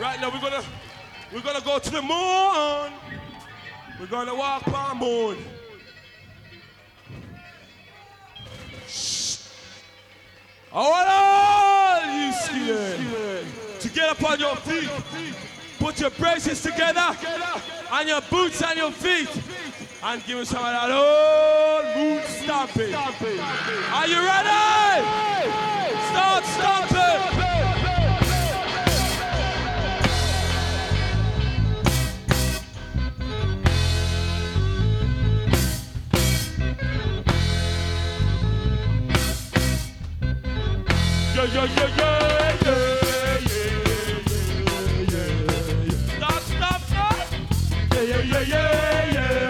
Right now we're gonna go to the moon. We're gonna walk on moon. Shh. I want all you scared to get up on your feet. Put your braces together and your boots on your feet. And give me some of that old moon stomping. Are you ready? Start stomping. Yeah, yeah, yeah, yeah, yeah, yeah, yeah. Stop, stop, stop. Yeah, yeah, yeah, yeah, yeah.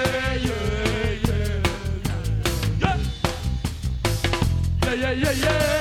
Yeah, yeah, yeah.